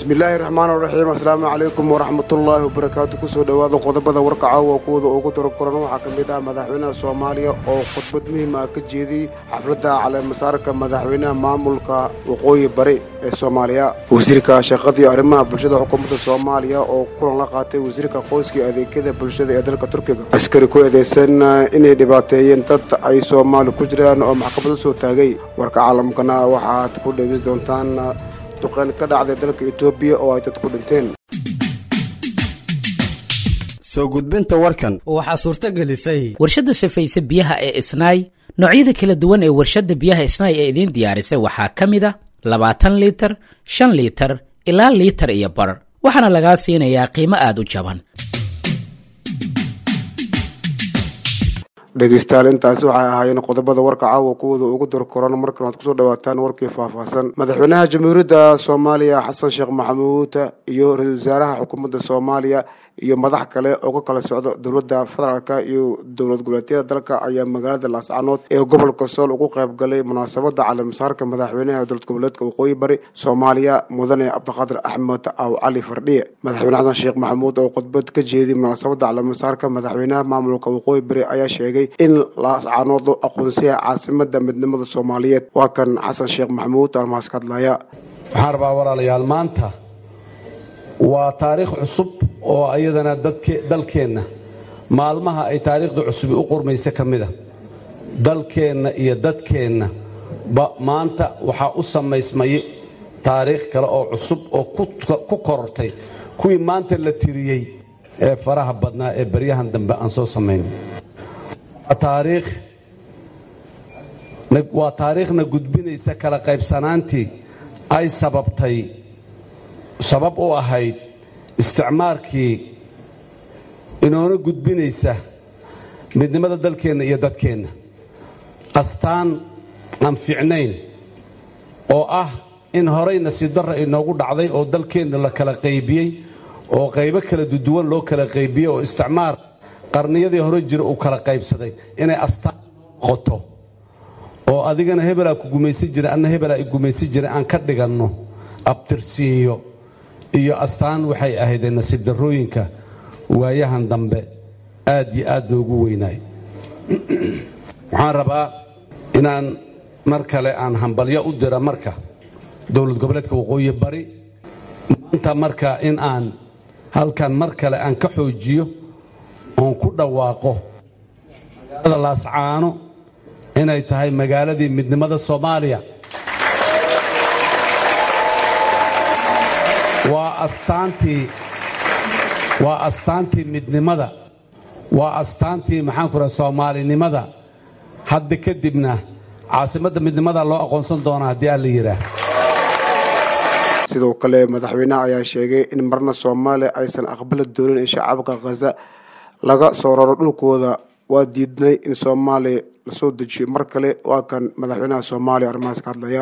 بسم الله الرحمن الرحيم السلام عليكم ورحمة الله وبركاته كسو دواada qodobada warka caawa kuwada ugu tirakoran waxa kamid ah madaxweynaha Soomaaliya oo khudbad muhiim ah ka jeediyay xafladda caleemasaarka madaxweynaha maamulka waqooyi bari ee Soomaaliya wasiirka shaqada iyo arrimaha bulshada xukuumadda Soomaaliya oo kulan la qaatay wasiirka qoyska adeegyada bulshada ee dalka Turkiga askari ku eedeysan inay dhibaateeyeen dad ay Soomaali ku jiraan oo maxkamad soo taagay warka caalamkana waxaad ku dhageysan doontaan duqan ka dhacday dalka Itoobiya oo ay dad ku dhinteen soo gudbinta warkan waxa suurta gelisay warshada safaysa biyaha ee Isnaay noocyada kala duwan ee warshada biyaha Isnaay ee idin diyaarisay waxa kamida 20 litir 5 litir ilaa litir iyo bar waxaana laga siinayaa qiimo aad u jaban dhegeystayaal intaas waxay ahaayeen qodobada warka caawa kuwada ugu darkoran markan aad ku soo dhawaataan warkii faahfaahsan madaxweynaha jamhuuriyadda Soomaaliya Xasan Sheekh Maxamuud iyo ra'iisul wasaaraha xukuumadda Soomaaliya iyo madax kale oo ka kala socda dawladda federaalka iyo dawlad goboleedyada dalka ayaa magaalada Laascaanood ee gobolka Sool ugu qayb galay munaasabadda caleemasaarka madaxweynaha dawlad goboleedka waqooyi bari Soomaaliya mudane Cabdiqaadir Axmed Aw Cali Fardhiye madaxweyne Xasan Sheekh Maxamuud oo khudbad ka jeediyay munaasabadda caleemasaarka madaxweynaha maamulka waqooyi bari ayaa sheegay in Laascaanood aqoonsiga caasimada midnimada Soomaaliyeed waa kan Xasan Sheekh Maxamuud armaas ka hadlaya waxaan walaalayaal maanta waa taariikh cusub oo ayadana dalkeenna maalmaha ay taariikhda cusub u qormaysa kamida dalkeenna iyo dadkeenna maanta waxa u samaysmay taariikh kale oo cusub oo ku korortay kuwii maanta la tiriyay ee faraha badnaa ee baryahan dambe aan soo sameeyay waa taariikhna gudbinaysa kala qaybsanaantii ay sabab u ahayd isticmaalkii inoona gudbinaysa midnimada dalkeenna iyo dadkeenna astaan aan fiicnayn oo ah in horeyna si darra inoogu dhacday oo dalkeenna la kala qaybiyey oo qaybo kala duwan loo kala qaybiyey oo isticmaal qarniyadii hore jira uu kala qaybsaday inay astaan qoto oo adigana hebelaa ku gumaysan jira anna hebelaa i gumaysan jira aan ka dhiganno abtirsiinyo iyo astaan waxay ahaydeen nasiib darrooyinka waayahan dambe aad iyo aad noogu weynaay waxaan rabaa inaan mar kale aan hambalyo u dira marka dowlad goboleedka waqooyi bari maanta marka in aan halkan mar kale aan ka xoojiyo oon ku dhawaaqo magaalada Laascaano inay tahay magaaladii midnimada Soomaaliya waa astaantii midnimada waa astaantii maxaan ku rahaa Soomaalinimada hadda kadibna caasimadda midnimada loo aqoonsan doonaa haddii aan la yiraahdo sidoo kale madaxweynaha ayaa sheegay in marna Soomaaliya aysan aqbali doonin in shacabka Gaza laga soo raro dhulkooda waa diidnay in Soomaaliya la soo dejiyo mar kale waa kan madaxweynaha Soomaaliya armaas ka hadlaya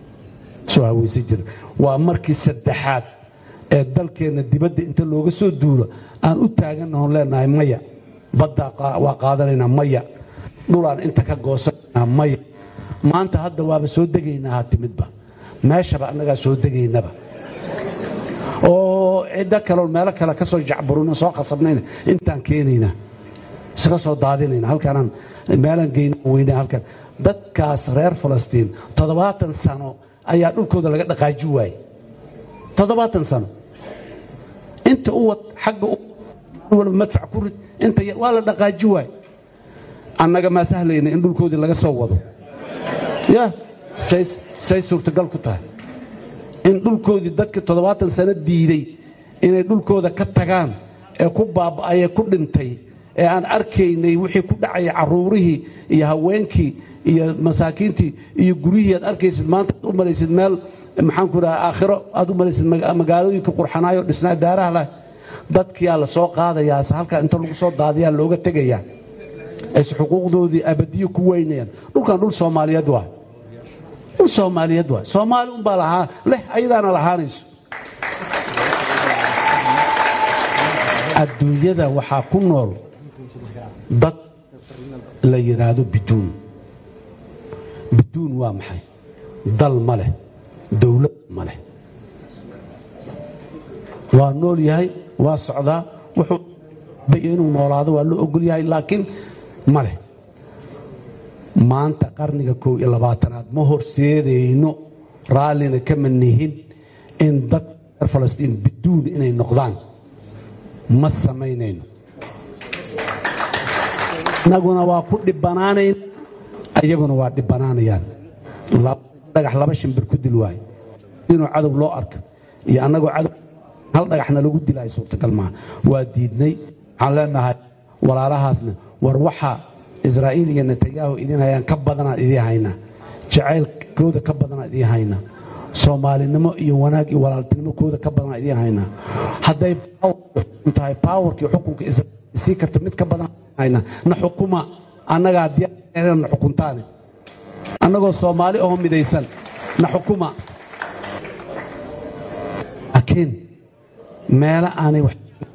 waa markii saddexaad ee dalkeena dibadda inta looga soo duulo aan u taaganahay leenahay maya badda waa qaadanayna maya dhulaan inta ka goosanayna maya maanta hadda waaba soo degaynaa timidba meeshaba annaga soo degaynaba oo cid kale meel kale ka soo jacburuna soo qasabnayna intaan keenayna iska soo daadinayna halkaan meelan geeyna weyna halkaan dadkaas reer Falastiin 70 sano ayaa dhulkooda laga dhaqaaji waayay 70 sano inta uu xagga wala madfac ku rid inta waa la dhaqaaji waayay annaga ma sahlayna in dhulkoodii laga soo wado ya say suurtagal ku tahay in dhulkoodii dadka 70 sano diiday inay dhulkooda ka tagaan ee ku baaba'ay ku dhintay ee aan arkaynay wixii ku dhacay caruurihii iyo haweenkii iyo masaakiintii iyo guriyihii aad arkaysid maanta u malaysid meel maxaan ku rahaa aakhiro aad u malaysid magaalooyinka qurxanaayo dhisnaa daaraha leh dadkii la soo qaadayaa halka inta lagu soo daadiyaa looga tagayaa ay xuquuqdoodii abadiyo ku weynayaan dhulkan dhul Soomaaliyeed waa Soomaali un baa lahaa leh ayadaana lahaanayso adduunyada waxaa ku nool dad la yiraahdo biduun waa maxay dal ma leh dawlad ma leh waa nool yahay waa socdaa wuxuu inuu noolaado waa loo ogol yahay laakiin male maanta qarniga 21aad ma horseedayno raallina kama nihin in dad Falastiin biduun inay noqdaan ma samaynayno naguna waa ku dhibanaanayn ayaguna waa dhibanaanayaan dhagax laba shimbir ku dil waay inuu cadow loo arko iyo annagoo cadow hal dhagaxna lagu dilay suurtagal ma waa diidnay waxaan leenahay walaalahaasna war waxa Israa'iil iyo Netanyahu idin hayaan ka badanaa idin hayna jacaylkooda ka badanaa idin hayna Soomaalinimo iyo wanaag iyo walaaltinimo kooda ka badanaa idin hayna hadday tahay powerkii xukunka si karto mid ka badan hayna na xukuma annaga diyaar na xukuntaane annagoo Soomaali oo midaysan na xukuma akin meela aanay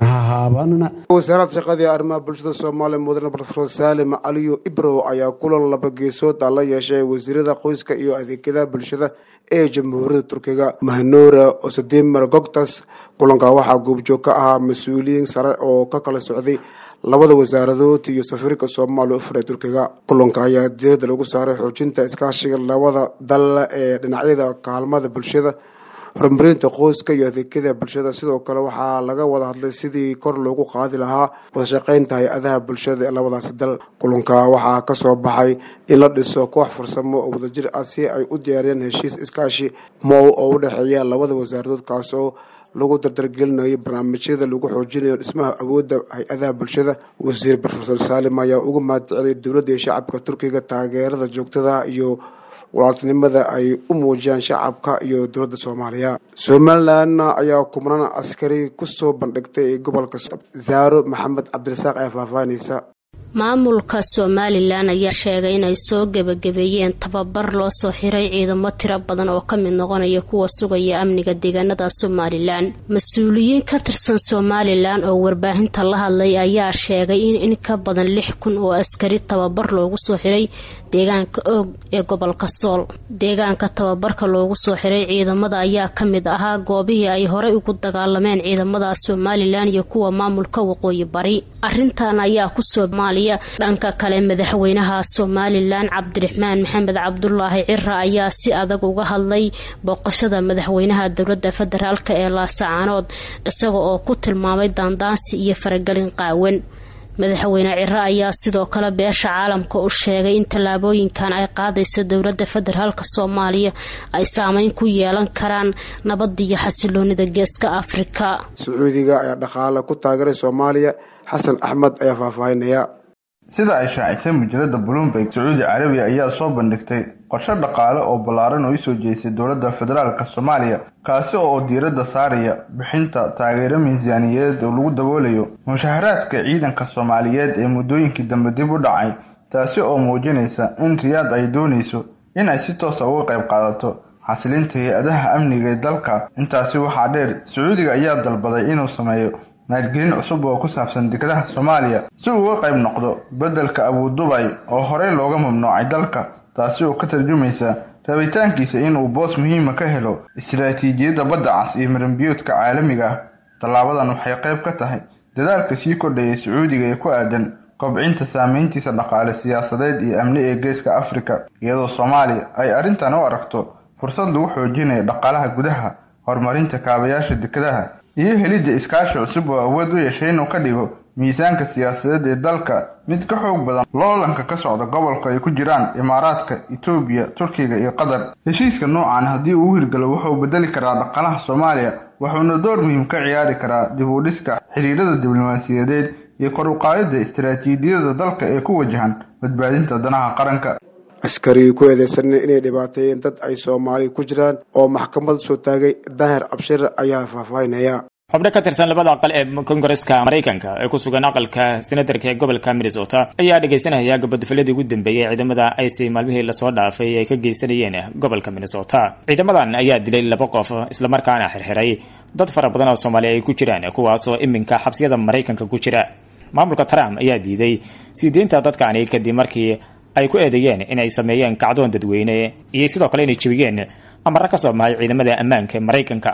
wasaaradda shaqada iyo arrimaha bulshada Soomaaliya mudane Professor Salim Aliyo Ibro ayaa kulan laba geesood la yeeshay wasiirada qoyska iyo adeegyada bulshada ee Jamhuuriyadda Turkiga Mahnura Osadimar Goktas kulanka waxaa goobjoog ka ahaa mas'uuliyiin sare oo ka kala socday labada wasaaradood iyo safiirka Soomaaliya ee Turkiga kulanka ayaa diiradda lagu saaray xoojinta iskaashiga labada dal ee dhinacyada kaalmada bulshada horumarinta qoyska iyo adeegyada bulshada sidoo kale waxaa laga wada hadlay sidii kor loogu qaadi lahaa wada shaqaynta hay'adaha bulshada ee labadaas dal kulanka waxaa ka soo baxay in la dhiso koox farsamo oo wadajir ah si ay u diyaariyaan heshiis iskaashi oo u dhaxeeya labada wasaaradood kaas oo lagu dardargelinayo barnaamijyada lagu xoojinayo dhismaha awoodda hay'adaha bulshada wasiir Professor Salim ayaa uga mahadceliyay dowladda iyo shacabka Turkiga taageerada joogtada iyo walaaltinimada ay u muujiyaan shacabka iyo dowladda Soomaaliya Somaliland ayaa kumanaan askari ku soo bandhigtay gobolka Zaaro Maxamed Cabdirasaaq ee faafaanaysa maamulka Somaliland ayaa sheegay inay soo gabagabeeyeen tababar loo soo xiray ciidamo tiro badan oo ka mid noqonaya kuwa sugaya amniga deegaanada Somaliland mas'uuliyiin ka tirsan Somaliland oo warbaahinta la hadlay ayaa sheegay in ka badan 6,000 oo askari tababar loogu soo xiray deegaanka Og ee gobolka Sool deegaanka tababarka loogu soo xiray ciidamada ayaa ka mid ahaa goobihii ay hore ugu dagaalameen ciidamada Somaliland iyo kuwa maamulka waqooyi bari arintan ayaa ku Soomaaliya dhanka kale madaxweynaha Somaliland Cabdiraxmaan Maxamed Cabdullaahi Cirra ayaa si adag uga hadlay booqashada madaxweynaha dowladda federaalka ee Laascaanood isaga oo ku tilmaamay daandaansi iyo faragelin qaawan madaxweyne Cirra ayaa sidoo kale beesha caalamka u sheegay in talaabooyinkan ay qaadayso dowladda federaalka Soomaaliya ay saameyn ku yeelan karaan nabad iyo xasiloonida geeska Afrika Sacuudiga ayaa dhaqaale ku taageeray Soomaaliya Xasan Axmed ayaa faafaynaya sida ay shaacisay mujalada Bloomberg Sacuudi Carabiya ayaa soo bandhigtay qorshe dhaqaale oo ballaaran oo soo jeesay dowladda federaalka Soomaaliya kaasi oo diiradda saaraya bixinta taageero miisaaniyadeed oo lagu daboolayo mushaharaadka ciidanka Soomaaliyeed ee muddooyinkii dambe dib u dhacay taasi oo muujinaysa in Riyadh ay doonayso in ay si toos ah uga qayb qaadato xasilinta hay'adaha amniga ee dalka intaasi waxaa dheer Sacuudiga ayaa dalbaday inuu sameeyo maalgelin cusub oo ku saabsan dekedaha Soomaaliya si uu uga qayb noqdo beddelka Abu Dhabi oo horey looga mamnuucay dalka taasi oo ka tarjumaysa rabitaankiisa inuu boos muhiim ah ka helo istiraatiijiyadda badda cas iyo marinbiyoodka caalamiga ah tallaabadan waxay qayb ka tahay dadaalka sii kordhaya Sacuudiga ee ku aadan kobcinta saameyntiisa dhaqaale siyaasadeed iyo amni ee geeska Afrika iyadoo Soomaaliya ay arrintan u aragto fursad lagu xoojinayo dhaqaalaha gudaha horumarinta kaabayaasha dekedaha iyo helidda iskaashi cusub oo awood u yeeshay inuu ka dhigo miisaanka siyaasadeed ee dalka mid ka xoog badan loolanka ka socda gobolka ay ku jiraan Imaaraadka, Itoobiya, Turkiga iyo Qatar heshiiska noocan haddii uu hirgalo wuxuu bedeli karaa dhaqaalaha Soomaaliya wuxuuna door muhiim ka ciyaari karaa dib u dhiska xiriirada diblomaasiyadeed iyo kor u qaadida istiraatiijiyadda dalka ee ku wajahan badbaadinta danaha qaranka askari ku eedeysan inay dhibaateeyeen dad ay Soomaali ku jiraan oo maxkamad soo taagay Daahir Abshir ayaa faafaynaya xubno ka tirsan labada aqal ee Koongareeska Mareykanka ee ku sugan aqalka senatarka ee gobolka Minnesota ayaa dhageysanaya gabadhafladii ugu dambeeyay ciidamada IC maalmihii la soo dhaafay ay ka geysanayeen gobolka Minnesota ciidamadan ayaa dilay 2 qof isla markaana xirxiray dad fara badan oo Soomaali ay ku jiraan kuwaas oo iminka xabsiyada Mareykanka ku jira maamulka Trump ayaa diiday siideynta dadkaani kadib markii ay ku eedeeyeen in ay sameeyeen kacdoon dadweyne iyo sidoo kale inay jibiyeen amar ka soo mahay ciidamada ammaanka Mareykanka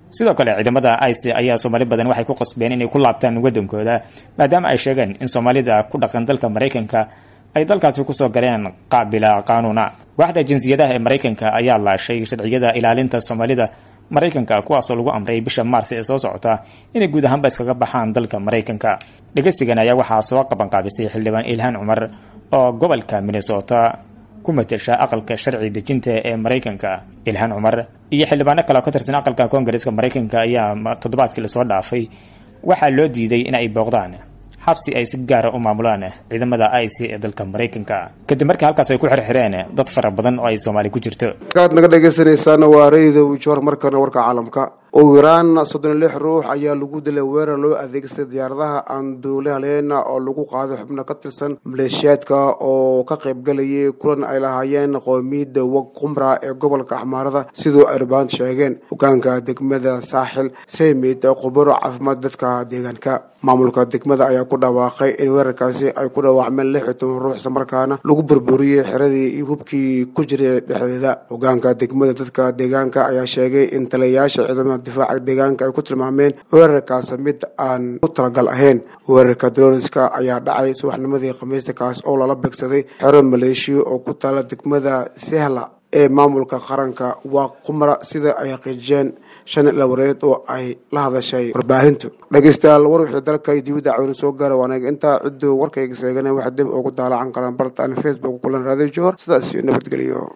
sidoo kale ciidamada ICE ayaa Soomaali badan waxay ku qasbeen inay ku laabtaan wadankooda maadaama ay sheegeen in Soomaalida ku dhaqan dalka Mareykanka ay dalkaasi ku soo galeen qaabila qaanuuna. Waaxda jinsiyadaha ee Mareykanka ayaa laashay sharciyada ilaalinta Soomaalida Mareykanka kuwaas oo lagu amray bisha Maars ee soo socota inay guud ahaanba iskaga baxaan dalka Mareykanka. Dhageysigan ayaa waxaa soo qaban qaabisay xildhibaan Ilhaan Cumar oo gobolka Minnesota ku matasha aqalka sharci dejinta ee Mareykanka. Ilhaan Cumar iyo xildhibaano kale oo ka tirsan aqalka Koongareeska Mareykanka ayaa toddobaadkii la soo dhaafay waxaa loo diiday in ay booqdaan xabsi ay si gaar ah u maamulaan ciidamada ICE ee dalka Mareykanka kadib markii halkaas ay ku xirxireen dad fara badan oo ay Soomaali ku jirto. Kaad naga dhageysanaysan waa Radio Joor markana warka caalamka. Iran 36 ruux ayaa lagu dilay weerar loo adeegsaday diyaaradaha aan duuliyaha oo lagu qaaday xubno ka tirsan maleeshiyaadka oo ka qayb galayay kulan ay lahaayeen qoomiyadda Qumra ee gobolka Axmaarada sidoo Arbaan sheegeen hogaanka degmada Saaxil Saymid khubaro caafimaad dadka deegaanka. Maamulka degmada ayaa ku dhawaaqay in weerarkaasi ay ku dhaawacmeen 16 ruux isla markaana lagu burburiyay xiradii iyo hubkii ku jiray dhexdeeda. Hogaanka degmada dadka deegaanka ayaa sheegay in taliyayaasha ciidamada difaaca deegaanka ay ku tilmaameen weerarkaas mid aan u talagal ahayn. Weerarka droniska ayaa dhacay subaxnimadii Khamiista kaas oo lala beegsaday xero maleeshiyo oo ku taala degmada Sehla ee maamulka qaranka Qumra sida ay xaqiijiyeen shan lawareed oo ay la hadashay warbaahintu. Dhageystayaal war wixii dalka dibadda cawin soo gaaray waana inta cid warkayga sheeganay wax dib ugu daalacaan qaran bartaan Facebook kulan Radio Joor sidaas iyo nabadgelyo.